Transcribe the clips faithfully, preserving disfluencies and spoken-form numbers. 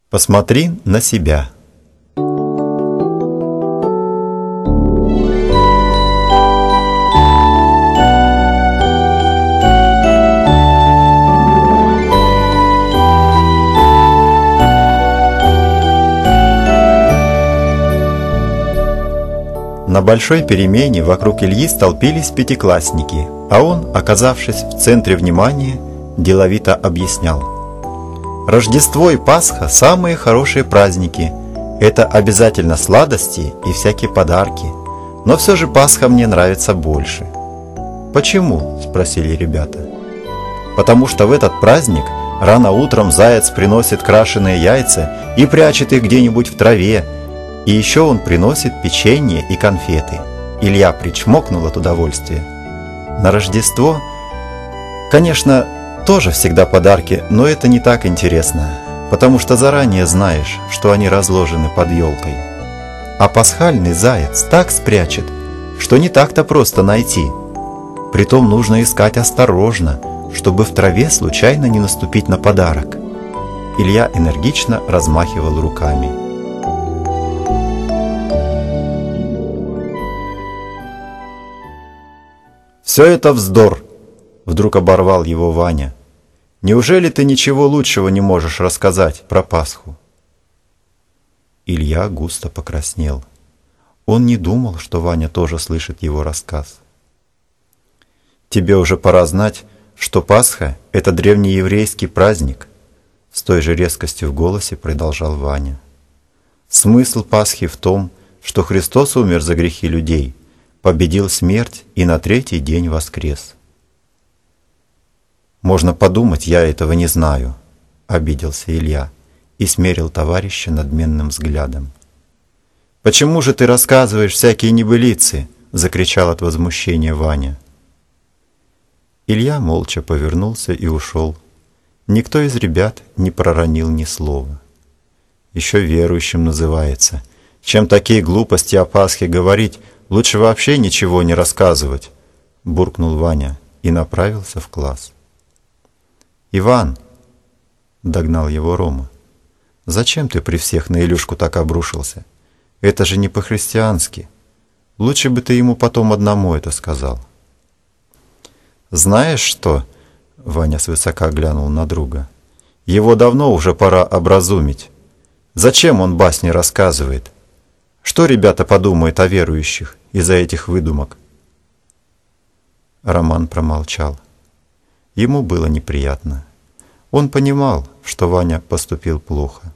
Посмотри на себя. На большой перемене вокруг Ильи столпились пятиклассники, а он, оказавшись в центре внимания, деловито объяснял. Рождество и Пасха – самые хорошие праздники. Это обязательно сладости и всякие подарки. Но все же Пасха мне нравится больше. «Почему?» – спросили ребята. «Потому что в этот праздник рано утром заяц приносит крашеные яйца и прячет их где-нибудь в траве. И еще он приносит печенье и конфеты». Илья причмокнул от удовольствия. На Рождество, конечно, тоже всегда подарки, но это не так интересно, потому что заранее знаешь, что они разложены под елкой. А пасхальный заяц так спрячет, что не так-то просто найти. Притом нужно искать осторожно, чтобы в траве случайно не наступить на подарок. Илья энергично размахивал руками. «Все это вздор!» — вдруг оборвал его Ваня. «Неужели ты ничего лучшего не можешь рассказать про Пасху?» Илья густо покраснел. Он не думал, что Ваня тоже слышит его рассказ. «Тебе уже пора знать, что Пасха — это древнееврейский праздник», — с той же резкостью в голосе продолжал Ваня. «Смысл Пасхи в том, что Христос умер за грехи людей, победил смерть и на третий день воскрес». «Можно подумать, я этого не знаю», — обиделся Илья и смерил товарища надменным взглядом. «Почему же ты рассказываешь всякие небылицы?» — закричал от возмущения Ваня. Илья молча повернулся и ушел. Никто из ребят не проронил ни слова. «Еще верующим называется. Чем такие глупости о Пасхе говорить, лучше вообще ничего не рассказывать», — буркнул Ваня и направился в класс. «Иван!» — догнал его Рома. «Зачем ты при всех на Илюшку так обрушился? Это же не по-христиански. Лучше бы ты ему потом одному это сказал». «Знаешь что?» — Ваня свысока глянул на друга. «Его давно уже пора образумить. Зачем он басни рассказывает? Что ребята подумают о верующих из-за этих выдумок?» Роман промолчал. Ему было неприятно. Он понимал, что Ваня поступил плохо.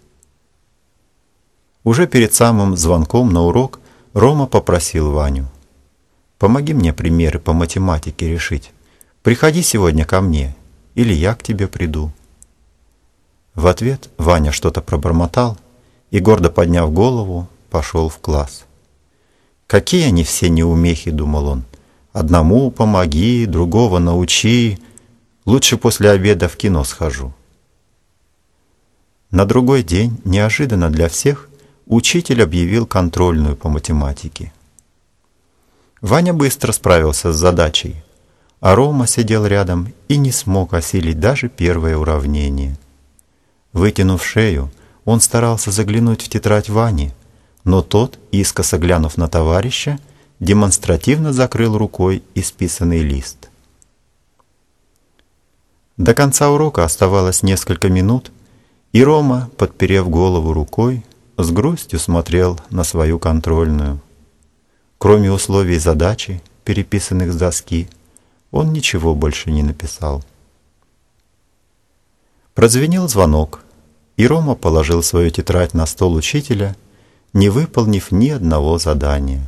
Уже перед самым звонком на урок Рома попросил Ваню: «Помоги мне примеры по математике решить. Приходи сегодня ко мне, или я к тебе приду». В ответ Ваня что-то пробормотал и, гордо подняв голову, пошел в класс. «Какие они все неумехи», — думал он. «Одному помоги, другого научи. Лучше после обеда в кино схожу». На другой день, неожиданно для всех, учитель объявил контрольную по математике. Ваня быстро справился с задачей, а Рома сидел рядом и не смог осилить даже первое уравнение. Вытянув шею, он старался заглянуть в тетрадь Вани, но тот, искоса глянув на товарища, демонстративно закрыл рукой исписанный лист. До конца урока оставалось несколько минут, и Рома, подперев голову рукой, с грустью смотрел на свою контрольную. Кроме условий задачи, переписанных с доски, он ничего больше не написал. Прозвенел звонок, и Рома положил свою тетрадь на стол учителя, не выполнив ни одного задания.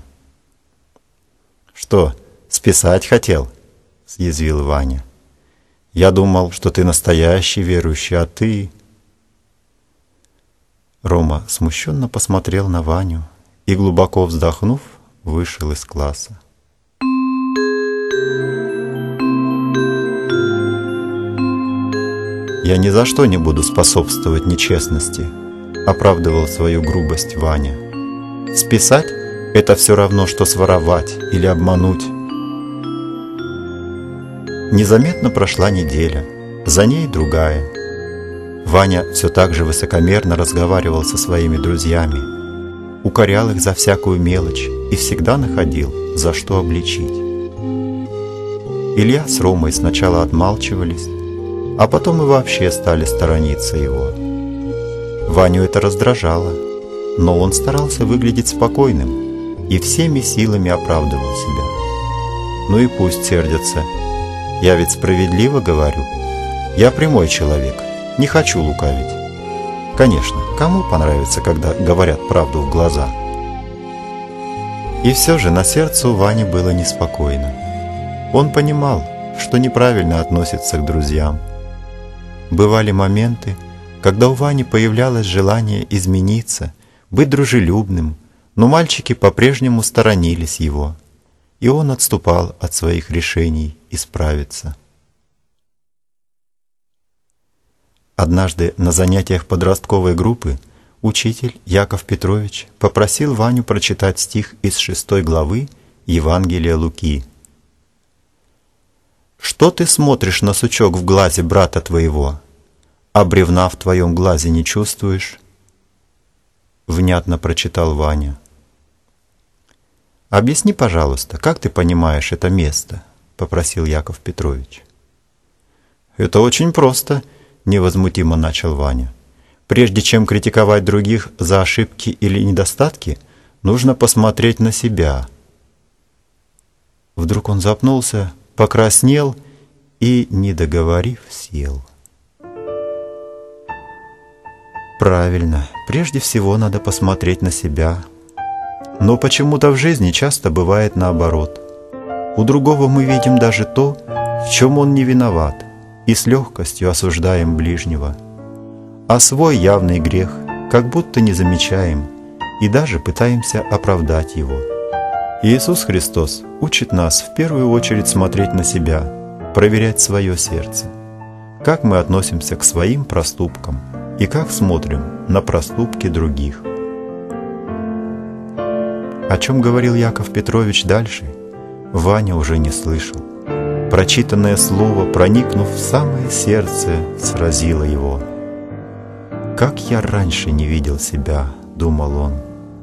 «Что, списать хотел?» — съязвил Ваня. «Я думал, что ты настоящий верующий, а ты...» Рома смущенно посмотрел на Ваню и, глубоко вздохнув, вышел из класса. «Я ни за что не буду способствовать нечестности», — оправдывал свою грубость Ваня. «Списать — это все равно, что своровать или обмануть». Незаметно прошла неделя, за ней другая. Ваня все так же высокомерно разговаривал со своими друзьями, укорял их за всякую мелочь и всегда находил, за что обличить. Илья с Ромой сначала отмалчивались, а потом и вообще стали сторониться его. Ваню это раздражало, но он старался выглядеть спокойным и всеми силами оправдывал себя. Ну и пусть сердятся. Я ведь справедливо говорю. Я прямой человек, не хочу лукавить. Конечно, кому понравится, когда говорят правду в глаза? И все же на сердце у Вани было неспокойно. Он понимал, что неправильно относится к друзьям. Бывали моменты, когда у Вани появлялось желание измениться, быть дружелюбным, но мальчики по-прежнему сторонились его, и он отступал от своих решений исправиться. Однажды на занятиях подростковой группы учитель Яков Петрович попросил Ваню прочитать стих из шестой главы Евангелия Луки. «Что ты смотришь на сучок в глазе брата твоего, а бревна в твоем глазе не чувствуешь?» Внятно прочитал Ваня. «Объясни, пожалуйста, как ты понимаешь это место?» — попросил Яков Петрович. «Это очень просто», — невозмутимо начал Ваня. «Прежде чем критиковать других за ошибки или недостатки, нужно посмотреть на себя». Вдруг он запнулся, покраснел и, не договорив, сел. Правильно, прежде всего надо посмотреть на себя. Но почему-то в жизни часто бывает наоборот. У другого мы видим даже то, в чем он не виноват, и с легкостью осуждаем ближнего. А свой явный грех как будто не замечаем и даже пытаемся оправдать его. Иисус Христос учит нас в первую очередь смотреть на себя, проверять свое сердце, как мы относимся к своим проступкам и как смотрим на проступки других. О чем говорил Яков Петрович дальше, Ваня уже не слышал. Прочитанное слово, проникнув в самое сердце, сразило его. «Как я раньше не видел себя», — думал он.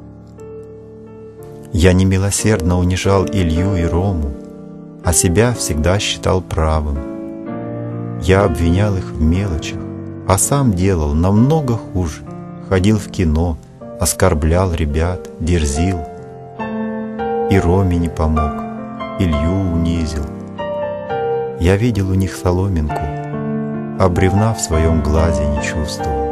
«Я немилосердно унижал Илью и Рому, а себя всегда считал правым. Я обвинял их в мелочах, а сам делал намного хуже, ходил в кино, оскорблял ребят, дерзил. И Роме не помог, Илью унизил. Я видел у них соломинку, а бревна в своем глазе не чувствовал».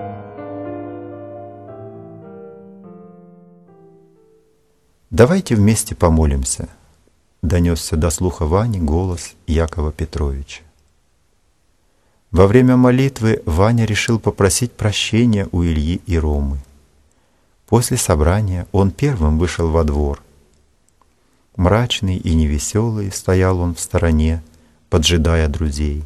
«Давайте вместе помолимся», — донесся до слуха Вани голос Якова Петровича. Во время молитвы Ваня решил попросить прощения у Ильи и Ромы. После собрания он первым вышел во двор. Мрачный и невеселый стоял он в стороне, поджидая друзей.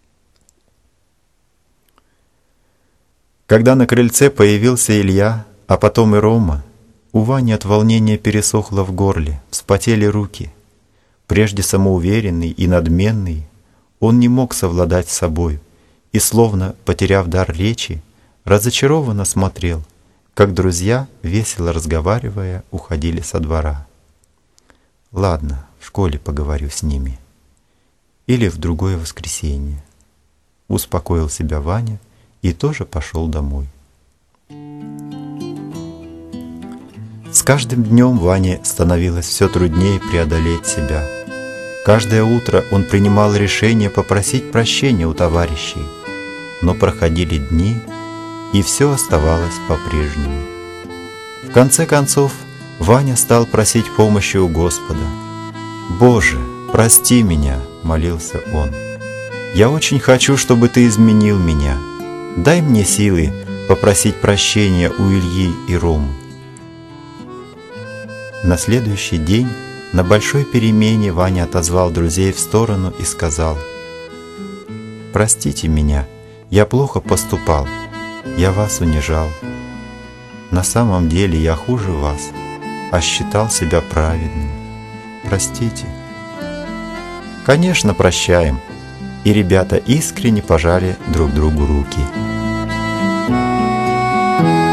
Когда на крыльце появился Илья, а потом и Рома, у Вани от волнения пересохло в горле, вспотели руки. Прежде самоуверенный и надменный, он не мог совладать с собой и, словно потеряв дар речи, разочарованно смотрел, как друзья, весело разговаривая, уходили со двора. «Ладно, в школе поговорю с ними. Или в другое воскресенье», — успокоил себя Ваня и тоже пошел домой. С каждым днем Ване становилось все труднее преодолеть себя. Каждое утро он принимал решение попросить прощения у товарищей, но проходили дни, и все оставалось по-прежнему. В конце концов, Ваня стал просить помощи у Господа. «Боже, прости меня», — молился он. «Я очень хочу, чтобы Ты изменил меня. Дай мне силы попросить прощения у Ильи и Ромы». На следующий день на большой перемене Ваня отозвал друзей в сторону и сказал: «Простите меня, я плохо поступал, я вас унижал. На самом деле я хуже вас, а считал себя праведным. Простите». «Конечно, прощаем», и ребята искренне пожали друг другу руки. Thank you.